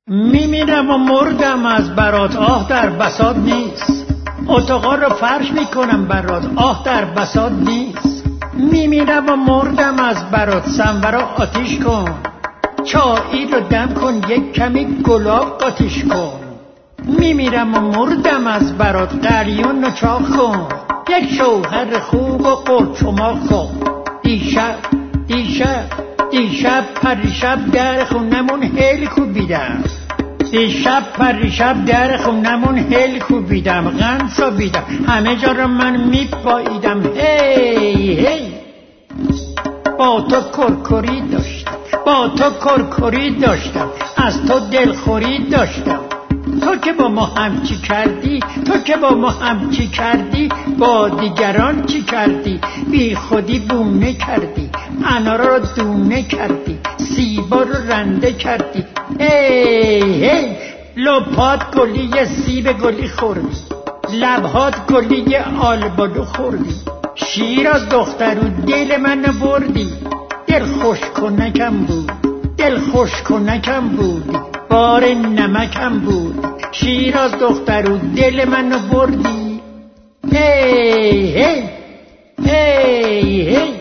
میمیرم و مردم از برات، آه در بساط نیست. اتاقا رو فرش میکنم برات، آه در بساط نیست. میمیرم و مردم از برات، سنورا آتیش کن. چایی رو دم کن، یک کمی گلاب قاطیش کن. میمیرم و مردم از برات، قلیون رو چاق کن. یک شوهر خوب و قرچماق کن. دیشب پریشب در خونمون هیل کوبیدم. دیشب پریشب در خونمون هیل کوبیدم، غنسا بیدم، همه جا رو من میپاییدم. هی با تو کرکری داشتم، با تو کرکری داشتم، از تو دلخوری داشتم. تو که با ما هم چی کردی، تو که با ما هم چی کردی، با دیگران چی کردی. بی خودی بونه کردی، انارا رو دونه کردی، سیبا رو رنده کردی. هی لپات گلی سیب گلی خوردی، لبهات گلی آلبالو خوردی. شیر از دخترو دل من بردی، دل خوش کنکم بود، دل خوش کنکم بودی، بار نمکم بود. شیر از دخترو دل من بردی. هی